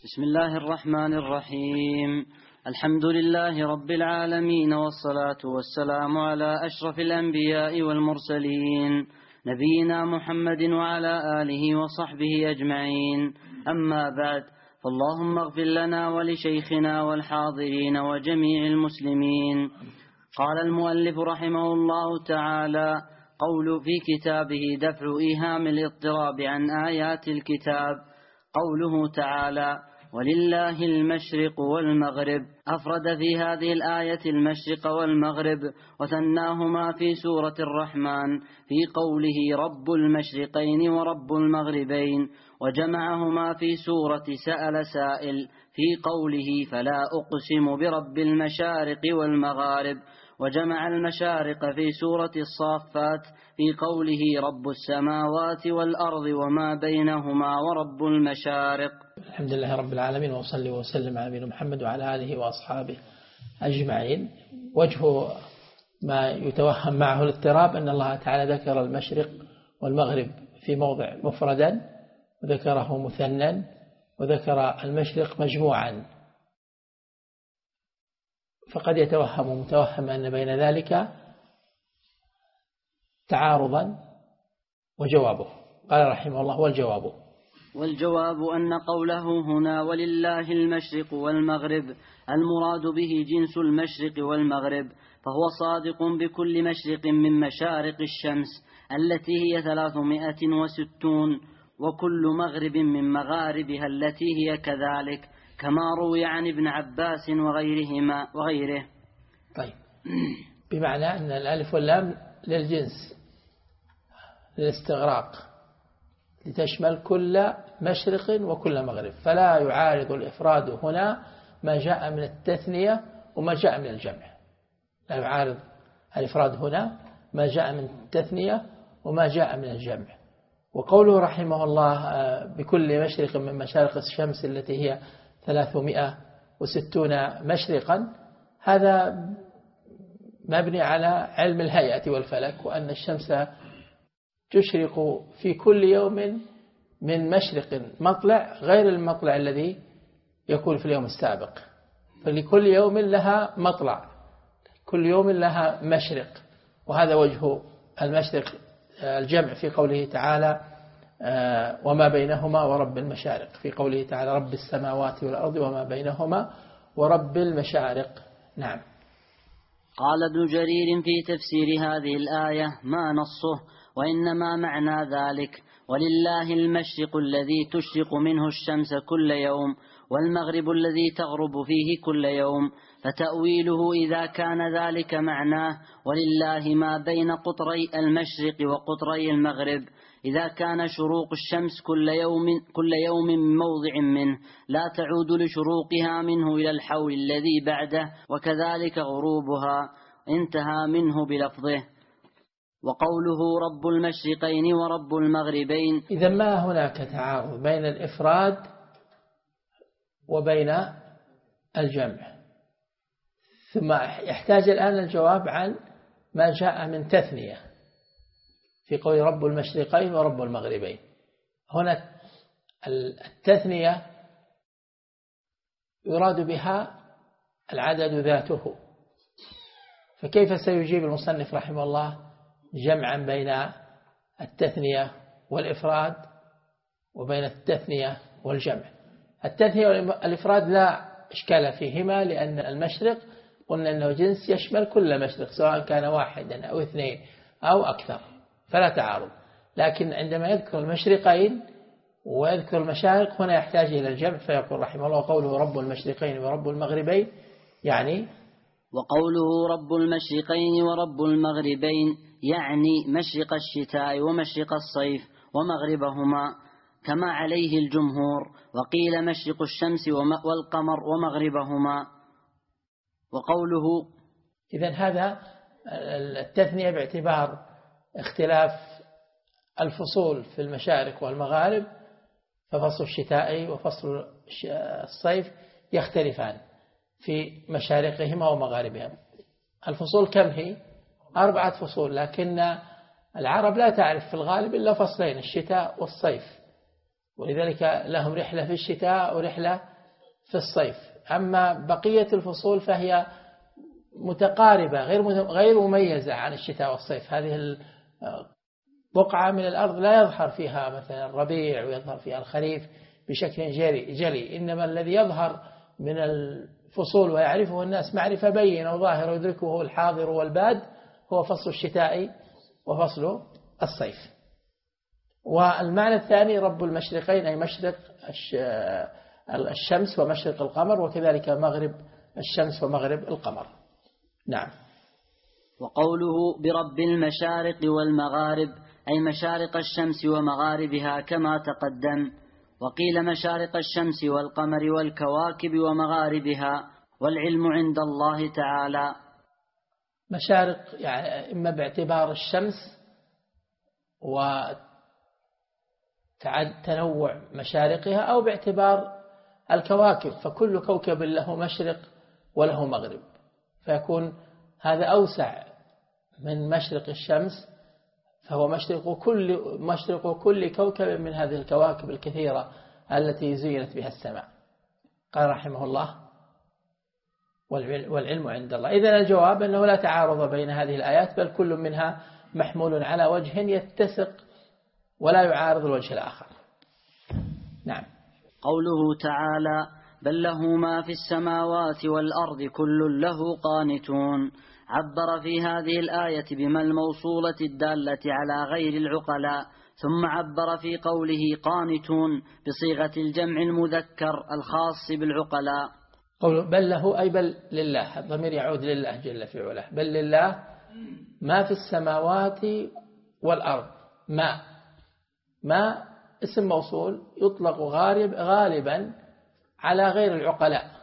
بسم الله الرحمن الرحيم. الحمد لله رب العالمين، والصلاة والسلام على أشرف الأنبياء والمرسلين، نبينا محمد وعلى آله وصحبه أجمعين. أما بعد، فاللهم اغفر لنا ولشيخنا والحاضرين وجميع المسلمين. قال المؤلف رحمه الله تعالى: قول في كتابه دفع إيهام الاضطراب عن آيات الكتاب، قوله تعالى: ولله المشرق والمغرب، أفرد في هذه الآية المشرق والمغرب وثناهما في سورة الرحمن في قوله رب المشرقين ورب المغربين، وجمعهما في سورة سأل سائل في قوله فلا أقسم برب المشارق والمغارب، وجمع المشارق في سورة الصافات في قوله رب السماوات والأرض وما بينهما ورب المشارق. الحمد لله رب العالمين، وصلي وسلم على نبينا محمد وعلى آله وأصحابه أجمعين. وجه ما يتوهم معه الاضطراب أن الله تعالى ذكر المشرق والمغرب في موضع مفردا، وذكره مثنى، وذكر المشرق مجموعا، فقد يتوهم متوهم أن بين ذلك تعارضا. وجوابه قال رحمه الله: والجواب أن قوله هنا ولله المشرق والمغرب المراد به جنس المشرق والمغرب، فهو صادق بكل مشرق من مشارق الشمس التي هي 360، وكل مغرب من مغاربها التي هي كذلك، كما روي عن ابن عباس وغيره. طيب، بمعنى أن الألف واللام للجنس، للاستغراق، لتشمل كل مشرق وكل مغرب، فلا يعارض الإفراد هنا ما جاء من التثنية وما جاء من الجمع. لا يعارض الإفراد هنا ما جاء من التثنية وما جاء من الجمع. وقوله رحمه الله بكل مشرق من مشارق الشمس التي هي 360 مشرقا، هذا مبني على علم الهيئة والفلك، وأن الشمس تشرق في كل يوم من مشرق مطلع غير المطلع الذي يكون في اليوم السابق، فلكل يوم لها مطلع، كل يوم لها مشرق. وهذا وجه المشرق الجمع في قوله تعالى وما بينهما ورب المشارق، في قوله تعالى رب السماوات والأرض وما بينهما ورب المشارق. نعم. قال ابن جرير في تفسير هذه الآية: ما نصه، وإنما معنى ذلك ولله المشرق الذي تشرق منه الشمس كل يوم، والمغرب الذي تغرب فيه كل يوم. فتأويله إذا كان ذلك معناه ولله ما بين قطري المشرق وقطري المغرب، إذا كان شروق الشمس كل يوم من موضع منه، لا تعود لشروقها منه إلى الحول الذي بعده، وكذلك غروبها، انتهى منه بلفظه. وقوله رب المشرقين ورب المغربين، إذا ما هناك تعارض بين الإفراد وبين الجمع، ثم يحتاج الآن الجواب عن ما جاء من تثنية في قول رب المشرقين ورب المغربين. هنا التثنية يراد بها العدد ذاته، فكيف سيجيب المصنف رحمه الله جمعا بين التثنية والإفراد وبين التثنية والجمع؟ التثنية والإفراد لا إشكال فيهما، لأن المشرق قلنا أنه جنس يشمل كل مشرق سواء كان واحدا أو اثنين أو أكثر، فلا تعارض. لكن عندما يذكر المشرقين ويذكر المشارق هنا يحتاج إلى الجمع، فيقول رحمه الله قوله رب المشرقين ورب المغربين، يعني وقوله رب المشرقين ورب المغربين يعني مشرق الشتاء ومشرق الصيف ومغربهما، كما عليه الجمهور. وقيل مشرق الشمس والقمر ومغربهما. وقوله إذن هذا التثنية باعتبار اختلاف الفصول في المشارق والمغارب، ففصل الشتاء وفصل الصيف يختلفان في مشارقهما ومغاربهما. الفصول كم هي؟ 4 فصول، لكن العرب لا تعرف في الغالب إلا فصلين، الشتاء والصيف، ولذلك لهم رحلة في الشتاء ورحلة في الصيف. أما بقية الفصول فهي متقاربة غير مميزة عن الشتاء والصيف. هذه البقعة من الأرض لا يظهر فيها مثلا الربيع ويظهر فيها الخريف بشكل جلي، إنما الذي يظهر من الفصول ويعرفه الناس معرفة بينة وظاهرة ويدركه الحاضر والباد هو فصل الشتاء وفصل الصيف. والمعنى الثاني رب المشرقين، أي مشرق الشمس ومشرق القمر، وكذلك مغرب الشمس ومغرب القمر. نعم. وقوله برب المشارق والمغارب أي مشارق الشمس ومغاربها كما تقدم. وقيل مشارق الشمس والقمر والكواكب ومغاربها، والعلم عند الله تعالى. مشارق يعني إما باعتبار الشمس وتنوع مشارقها، أو باعتبار الكواكب، فكل كوكب له مشرق وله مغرب، فيكون هذا أوسع من مشرق الشمس، فهو مشرق كل كوكب من هذه الكواكب الكثيرة التي زينت بها السماء. قال رحمه الله والعلم عند الله. إذن الجواب أنه لا تعارض بين هذه الآيات، بل كل منها محمول على وجه يتسق ولا يعارض الوجه الآخر. نعم. قوله تعالى بل له ما في السماوات والأرض كل له قانتون، عبر في هذه الآية بما الموصولة الدالة على غير العقلاء، ثم عبر في قوله قانتون بصيغة الجمع المذكر الخاص بالعقلاء. قول بل له أي بل لله، الضمير يعود لله جل في علاه. بل لله ما في السماوات والأرض. ما اسم موصول يطلق غالبا على غير العقلاء،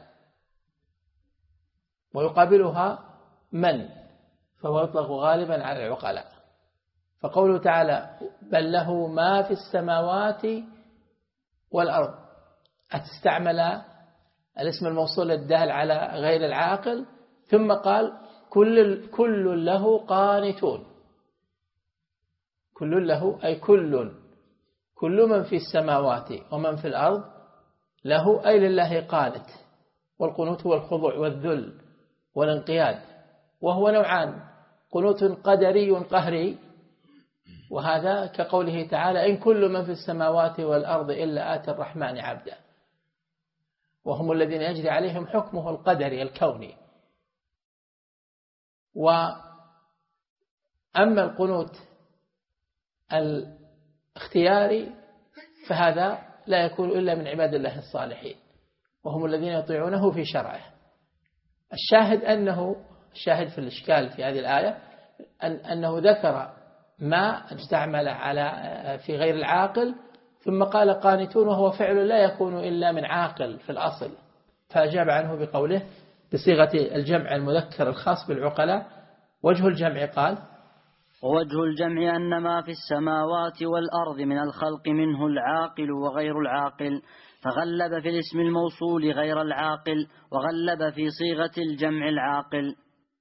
ويقابلها من، فهو يطلق غالبا على العقلاء. فقوله تعالى بل له ما في السماوات والأرض، أتستعمل الاسم الموصول الدال على غير العاقل، ثم قال كل له قانتون. كل له أي كل من في السماوات ومن في الأرض له أي لله قانت. والقنوت هو الخضوع والذل والانقياد، وهو نوعان: قنوت قدري قهري، وهذا كقوله تعالى إن كل من في السماوات والأرض إلا آتي الرحمن عبدا، وهم الذين يجري عليهم حكمه القدري الكوني. وأما القنوت الاختياري فهذا لا يكون إلا من عباد الله الصالحين، وهم الذين يطيعونه في شرعه. الشاهد في الإشكال في هذه الآية أنه ذكر ما استعمل في غير العاقل، ثم قال قانتون، وهو فعل لا يكون إلا من عاقل في الأصل، فأجاب عنه بقوله بصيغة الجمع المذكر الخاص بالعقلاء. وجه الجمع قال ووجه الجمع أن ما في السماوات والأرض من الخلق منه العاقل وغير العاقل، فغلب في الاسم الموصول غير العاقل، وغلب في صيغة الجمع العاقل.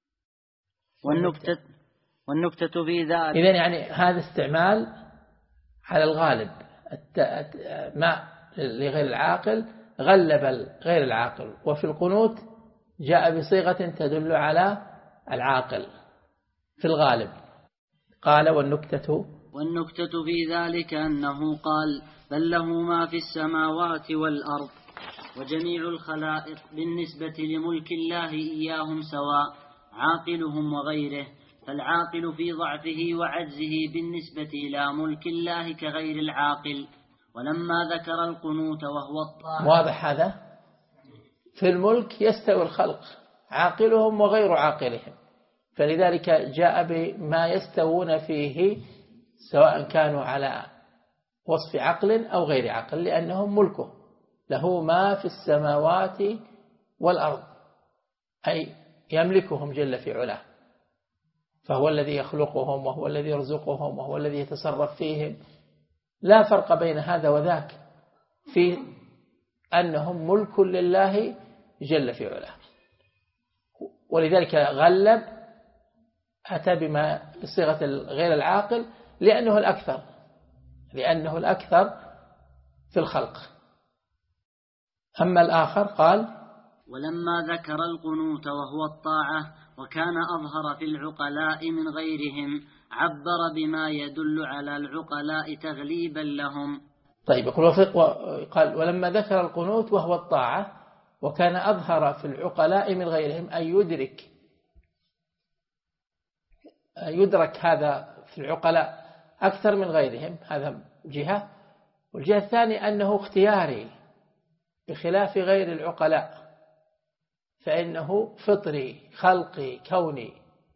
والنكتة في ذلك إذن يعني هذا استعمال على الغالب، ما لغير العاقل غلب غير العاقل، وفي القنوت جاء بصيغة تدل على العاقل في الغالب. قال والنكتة في ذلك أنه قال بل له ما في السماوات والأرض، وجميع الخلائق بالنسبة لملك الله إياهم سواء، عاقلهم وغيره، فالعاقل في ضعفه وعجزه بالنسبة إلى ملك الله كغير العاقل. ولما ذكر القنوت وهو الطاعة، واضح هذا؟ في الملك يستوي الخلق عاقلهم وغير عاقلهم، فلذلك جاء بما يستوون فيه سواء كانوا على وصف عقل أو غير عقل، لأنهم ملكه، له ما في السماوات والأرض، أي يملكهم جل في علاه، فهو الذي يخلقهم وهو الذي يرزقهم وهو الذي يتصرف فيهم. لا فرق بين هذا وذاك في أنهم ملك لله جل في علاه. ولذلك غلب أتى بما بصيغة غير العاقل لأنه الأكثر في الخلق. أما الآخر قال: ولما ذكر القنوت وهو الطاعة وكان أظهر في العقلاء من غيرهم عبر بما يدل على العقلاء تغليبا لهم. طيب، قال: ولما ذكر القنوت وهو الطاعة وكان أظهر في العقلاء من غيرهم، أي يدرك هذا في العقلاء أكثر من غيرهم، هذا جهة. والجهة الثانية أنه اختياري بخلاف غير العقلاء، فإنه فطري خلقي كوني،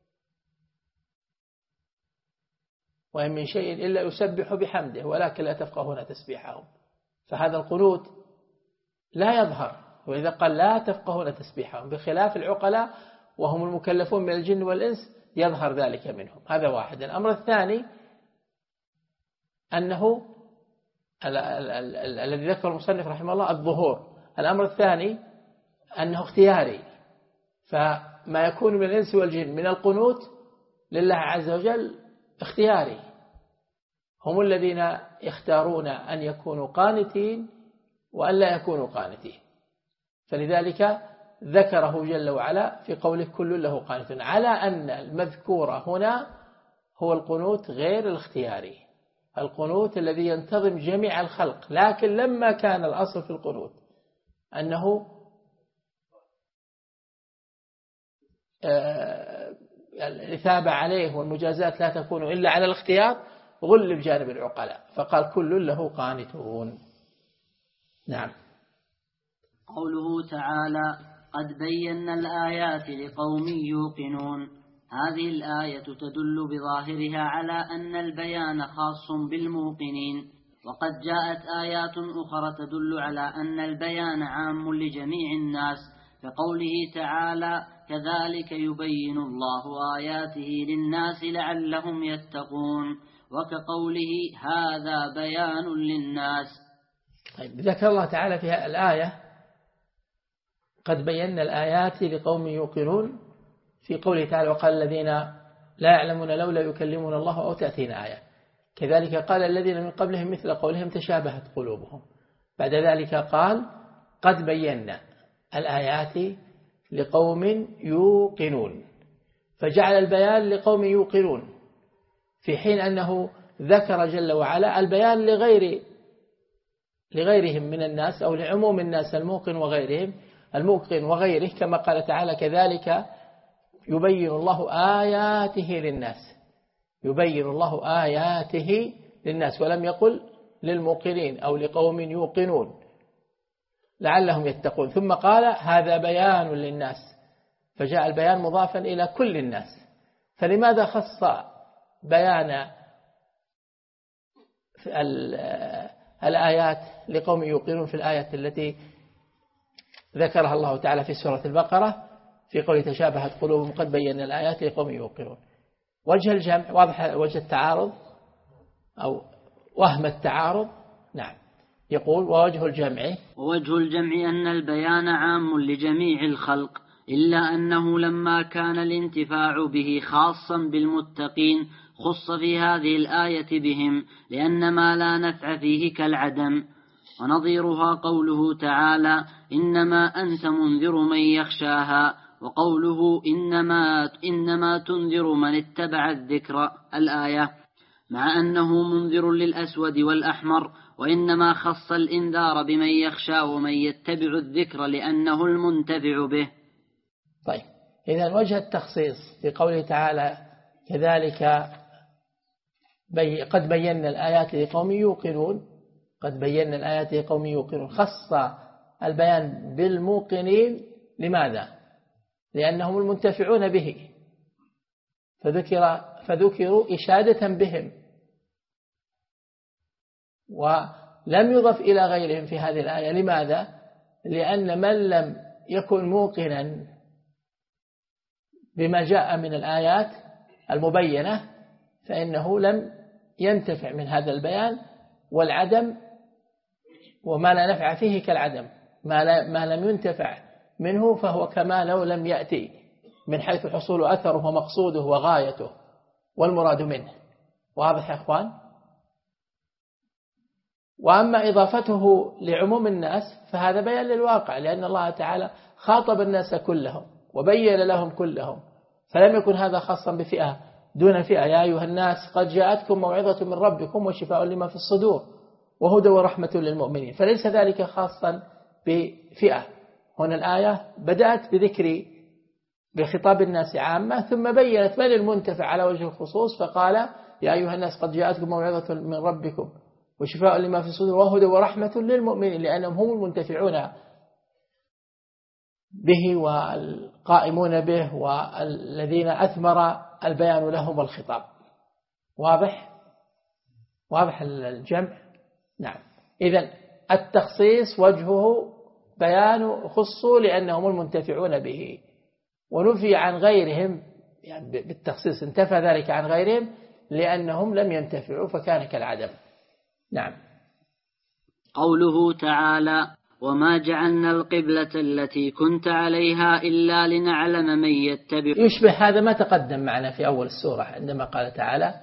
وإن من شيء إلا يسبح بحمده ولكن لا تفقهون تسبيحهم. فهذا القنوت لا يظهر، وإذا قال لا تفقهون تسبيحهم بخلاف العقلاء وهم المكلفون من الجن والإنس يظهر ذلك منهم. هذا واحد. الأمر الثاني أنه الذي ذكر المصنف رحمه الله الظهور. الأمر الثاني أنه اختياري، فما يكون من الإنس والجن من القنوت لله عز وجل اختياري، هم الذين يختارون أن يكونوا قانتين وأن لا يكونوا قانتين. فلذلك ذكره جل وعلا في قوله كل له قانتون، على أن المذكور هنا هو القنوت غير الاختياري، القنوت الذي ينتظم جميع الخلق. لكن لما كان الأصل في القنوت أنه الإثابة عليه والمجازات لا تكون إلا على الاختيار، غلب جانب العقلاء فقال كل له قانتون. نعم. قوله تعالى: قد بينا الآيات لقوم يوقنون. هذه الآية تدل بظاهرها على أن البيان خاص بالموقنين، وقد جاءت آيات أخرى تدل على أن البيان عام لجميع الناس، كقوله تعالى: كذلك يبين الله آياته للناس لعلهم يتقون، وكقوله هذا بيان للناس. طيب، ذكر الله تعالى في الآية قد بينا الآيات لقوم يوقنون في قوله تعالى: وقال الذين لا يعلمون لولا يكلمون الله أو تأتينا آية. كذلك قال الذين من قبلهم مثل قولهم تشابهت قلوبهم. بعد ذلك قال: قد بينا الآيات لقوم يوقنون، فجعل البيان لقوم يوقنون، في حين أنه ذكر جل وعلا البيان لغيرهم من الناس أو لعموم الناس الموقن وغيره، كما قال تعالى: كذلك يبين الله آياته للناس، يبين الله آياته للناس، ولم يقل للموقنين أو لقوم يوقنون لعلهم يتقون. ثم قال: هذا بيان للناس، فجاء البيان مضافا إلى كل الناس. فلماذا خص بيان الآيات لقوم يوقنون في الآية التي ذكرها الله تعالى في سورة البقرة في قوله تشابهت قلوبهم قد بينا الآيات لقوم يوقنون؟ وجه الجمع واضح، وجه التعارض أو وهم التعارض. نعم. يقول: ووجه الجمع أن البيان عام لجميع الخلق، إلا أنه لما كان الانتفاع به خاصا بالمتقين خص في هذه الآية بهم، لأن ما لا نفع فيه كالعدم. ونظيرها قوله تعالى: إنما أنت منذر من يخشاها، وقوله إنما تنذر من اتبع الذكر الآية، مع أنه منذر للأسود والأحمر، وإنما خص الإنذار بمن يخشى ومن يتبع الذكر لأنه المنتفع به. طيب، إذن وجه التخصيص في قوله تعالى: كذلك قد بينا الآيات لقوم يوقنون، قد بينا الآيات لقوم يوقنون، خص البيان بالموقنين. لماذا؟ لأنهم المنتفعون به، فذكروا إشادة بهم، ولم يضف إلى غيرهم في هذه الآية. لماذا؟ لأن من لم يكن موقنا بما جاء من الآيات المبينة فإنه لم ينتفع من هذا البيان، والعدم وما لا نفع فيه كالعدم، ما لم ينتفع منه فهو كما لو لم يأتي، من حيث حصول أثره ومقصوده وغايته والمراد منه. واضح يا أخوان؟ وأما إضافته لعموم الناس فهذا بيان للواقع، لأن الله تعالى خاطب الناس كلهم وبين لهم كلهم، فلم يكن هذا خاصا بفئة دون فئة. يا أيها الناس قد جاءتكم موعظة من ربكم وشفاء لما في الصدور وهدى ورحمة للمؤمنين، فليس ذلك خاصا بفئة. هنا الآية بدأت بخطاب الناس عامة، ثم بينت من المنتفع على وجه الخصوص، فقال يا أيها الناس قد جاءتكم موعظة من ربكم وشفاء لما في الصدور وهدى ورحمة للمؤمنين، لأنهم هم المنتفعون به والقائمون به والذين أثمر البيان لهم والخطاب. واضح الجمع؟ نعم. إذن التخصيص وجهه بيان خصوا لأنهم المنتفعون به، ونفي عن غيرهم، يعني بالتخصيص انتفى ذلك عن غيرهم لأنهم لم ينتفعوا فكان كالعدم. نعم. قوله تعالى وما جعلنا القبلة التي كنت عليها إلا لنعلم من يتبع، يشبه هذا ما تقدم معنا في أول السورة عندما قال تعالى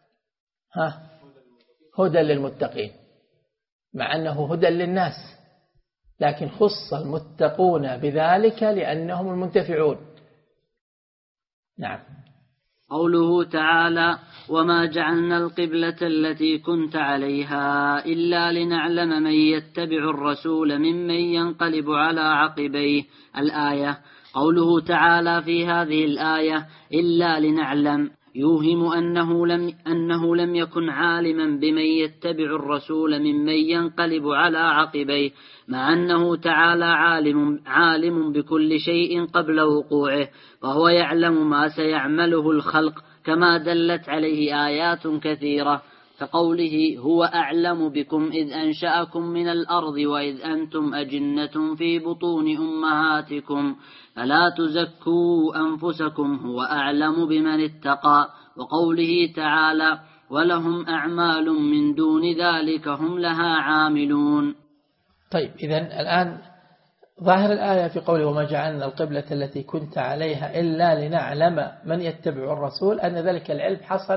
هدى للمتقين، مع أنه هدى للناس، لكن خص المتقون بذلك لأنهم المنتفعون. نعم. قوله تعالى وما جعلنا القبلة التي كنت عليها إلا لنعلم من يتبع الرسول ممن ينقلب على عقبيه. الآية. قوله تعالى في هذه الآية إلا لنعلم يوهم أنه لم يكن عالما بمن يتبع الرسول ممن ينقلب على عقبيه، مع أنه تعالى عالم بكل شيء قبل وقوعه، وهو يعلم ما سيعمله الخلق، كما دلت عليه آيات كثيرة، كقوله هو أعلم بكم إذ أنشأكم من الأرض وإذ أنتم أجنة في بطون أمهاتكم فلا تزكوا أنفسكم هو أعلم بمن اتقى، وقوله تعالى ولهم أعمال من دون ذلك هم لها عاملون. طيب، إذن الآن ظاهر الآية في قوله وما جعلنا القبلة التي كنت عليها إلا لنعلم من يتبع الرسول، أن ذلك العلم حصل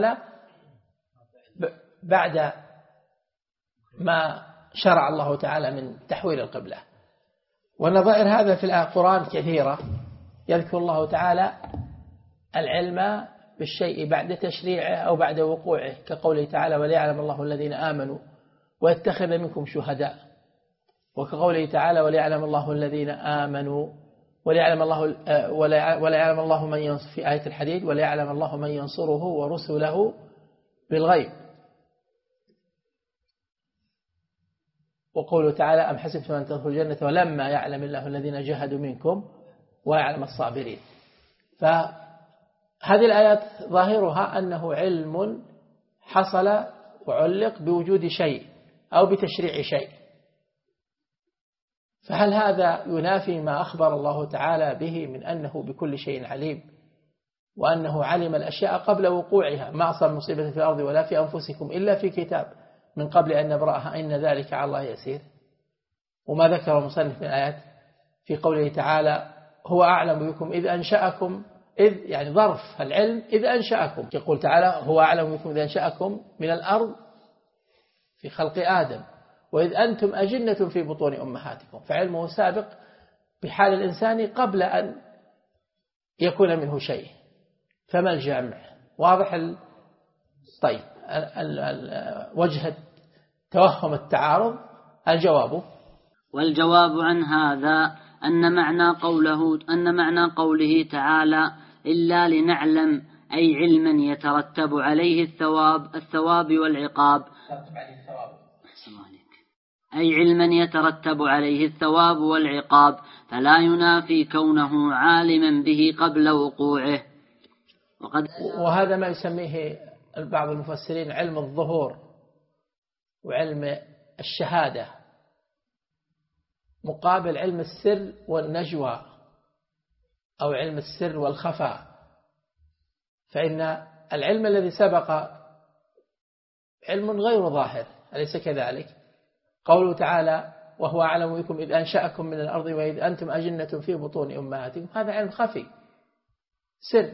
بعد ما شرع الله تعالى من تحويل القبلة. ونظائر هذا في القرآن كثيرة، يذكر الله تعالى العلم بالشيء بعد تشريعه أو بعد وقوعه، كقوله تعالى وليعلم الله الذين آمنوا ويتخذ منكم شهداء، وكقوله تعالى وليعلم الله الذين آمنوا وليعلم الله من ينصر في آية الحديد وليعلم الله من ينصره ورسله بالغيب، وقوله تعالى أم حسبتم أن تدخلوا الجنة ولما يعلم الله الذين جاهدوا منكم ويعلم الصابرين. فهذه الآيات ظاهرها أنه علم حصل وعلق بوجود شيء أو بتشريع شيء، فهل هذا ينافي ما أخبر الله تعالى به من أنه بكل شيء عليم، وأنه علم الأشياء قبل وقوعها، ما أصاب مصيبة في الأرض ولا في أنفسكم إلا في كتاب من قبل أن نبرأها إن ذلك على الله يسير؟ وما ذكر المصنف من الآيات في قوله تعالى هو أعلم بكم إذ أنشأكم، إذ يعني ظرف العلم إذ أنشأكم، يقول تعالى هو أعلم بكم إذ أنشأكم من الأرض في خلق آدم وإذ أنتم أجنة في بطون أمهاتكم، فعلمه سابق بحال الإنسان قبل أن يكون منه شيء. فما الجامع؟ واضح طيب، وجه توهم التعارض الجواب. والجواب عن هذا أن معنى قوله تعالى إلا لنعلم أي علما يترتب عليه الثواب والعقاب، أي علما يترتب عليه الثواب والعقاب، فلا ينافي كونه عالما به قبل وقوعه. وهذا ما يسميه بعض المفسرين علم الظهور وعلم الشهادة، مقابل علم السر والنجوى أو علم السر والخفاء. فإن العلم الذي سبق علم غير ظاهر، أليس كذلك؟ قوله تعالى وهو أعلم بكم إذ أنشأكم من الأرض وإذ أنتم أجنة في بطون أمهاتكم، هذا علم خفي سر،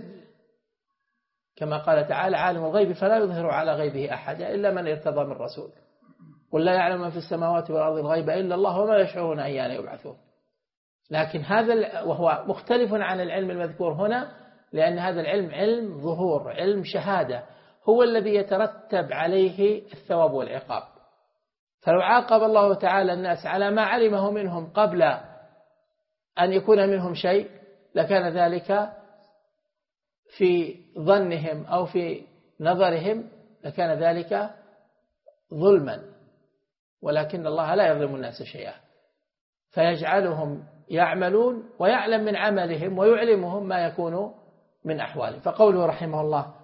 كما قال تعالى عالم الغيب فلا يظهر على غيبه أحدا إلا من ارتضى من رسول. قل لا يعلم من في السماوات والأرض الغيب إلا الله وما يشعرون أيان يبعثون. لكن هذا وهو مختلف عن العلم المذكور هنا، لأن هذا العلم علم ظهور، علم شهادة، هو الذي يترتب عليه الثواب والعقاب. فلو عاقب الله تعالى الناس على ما علمه منهم قبل أن يكون منهم شيء لكان ذلك في ظنهم أو في نظرهم لكان ذلك ظلما، ولكن الله لا يظلم الناس شيئا، فيجعلهم يعملون ويعلم من عملهم ويعلمهم ما يكون من أحوالهم. فقوله رحمه الله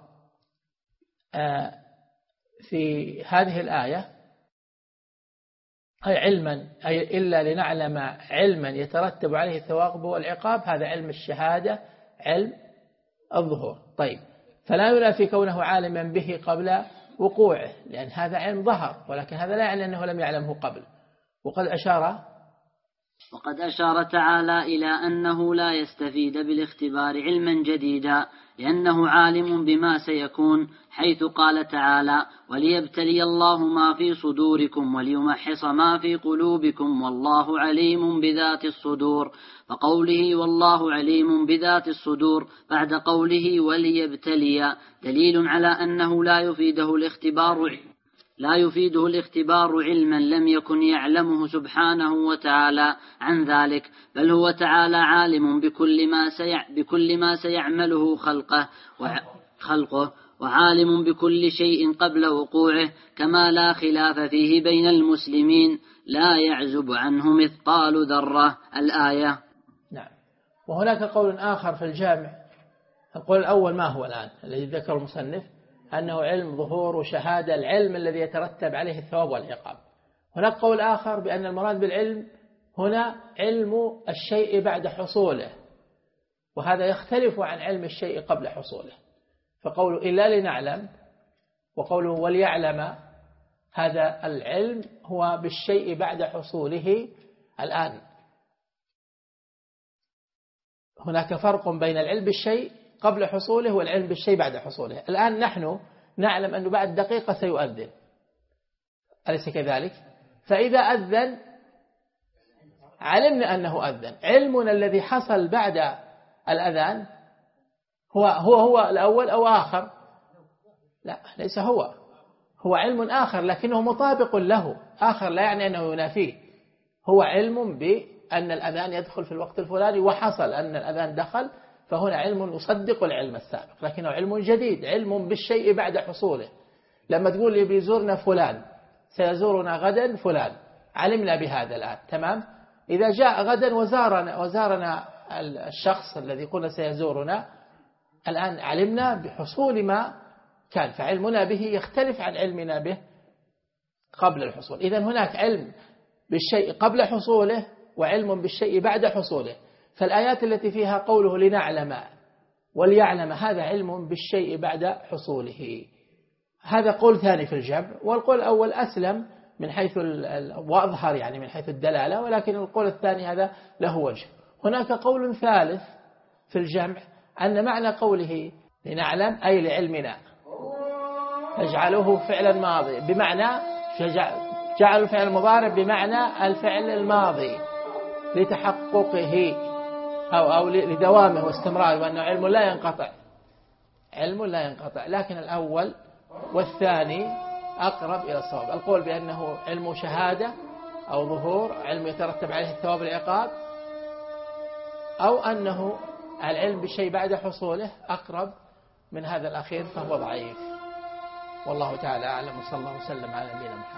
في هذه الآية أي علما، أي إلا لنعلم علما يترتب عليه الثواب والعقاب، هذا علم الشهادة، علم الظهور. طيب، فلا ينافي كونه عالما به قبل وقوعه، لأن هذا علم ظهر، ولكن هذا لا يعني أنه لم يعلمه قبل. وقد أشار تعالى إلى أنه لا يستفيد بالاختبار علما جديدا، لأنه عالم بما سيكون، حيث قال تعالى: وليبتلي الله ما في صدوركم وليمحص ما في قلوبكم والله عليم بذات الصدور. فقوله والله عليم بذات الصدور بعد قوله وليبتلي دليل على أنه لا يفيده الاختبار علما لم يكن يعلمه سبحانه وتعالى عن ذلك، بل هو تعالى عالم بكل ما سيعمله خلقه وعالم بكل شيء قبل وقوعه، كما لا خلاف فيه بين المسلمين، لا يعزب عنه مثقال ذرة. الآية. نعم. وهناك قول آخر في الجامع، القول الأول ما هو الآن الذي ذكر المصنف، أنه علم ظهور وشهادة، العلم الذي يترتب عليه الثواب والعقاب. هناك قول آخر بأن المراد بالعلم هنا علم الشيء بعد حصوله، وهذا يختلف عن علم الشيء قبل حصوله. فقوله إلا لنعلم وقوله وليعلم، هذا العلم هو بالشيء بعد حصوله. الآن هناك فرق بين العلم بالشيء قبل حصوله والعلم بالشيء بعد حصوله. الآن نحن نعلم أنه بعد دقيقة سيؤذن، أليس كذلك؟ فإذا أذن علمنا أنه أذن. علمنا الذي حصل بعد الأذان هو الأول أو آخر؟ لا، ليس هو علم آخر، لكنه مطابق له. آخر لا يعني أنه ينافيه، هو علم بأن الأذان يدخل في الوقت الفلاني وحصل أن الأذان دخل، فهنا علم يصدق العلم السابق، لكنه علم جديد، علم بالشيء بعد حصوله. لما تقول لي بيزورنا فلان، سيزورنا غدا فلان، علمنا بهذا الآن، تمام؟ إذا جاء غدا وزارنا الشخص الذي قلنا سيزورنا، الآن علمنا بحصول ما كان، فعلمنا به يختلف عن علمنا به قبل الحصول. إذن هناك علم بالشيء قبل حصوله وعلم بالشيء بعد حصوله. فالآيات التي فيها قوله لنعلم وليعلم، هذا علم بالشيء بعد حصوله. هذا قول ثاني في الجمع، والقول الأول أسلم من حيث وأظهر يعني من حيث الدلالة، ولكن القول الثاني هذا له وجه. هناك قول ثالث في الجمع، أن معنى قوله لنعلم أي لعلمنا، فاجعلوه فعلا ماضي، بمعنى جعلوا الفعل المضارع بمعنى الفعل الماضي لتحققه أو لدوامه واستمراره، وأنه علم لا ينقطع، علم لا ينقطع. لكن الأول والثاني أقرب إلى الصواب، القول بأنه علم شهادة أو ظهور، علم يترتب عليه الثواب والعقاب، أو أنه العلم بالشيء بعد حصوله، أقرب من هذا الأخير، فهو ضعيف. والله تعالى أعلم، وصلى الله وسلم على نبينا محمد.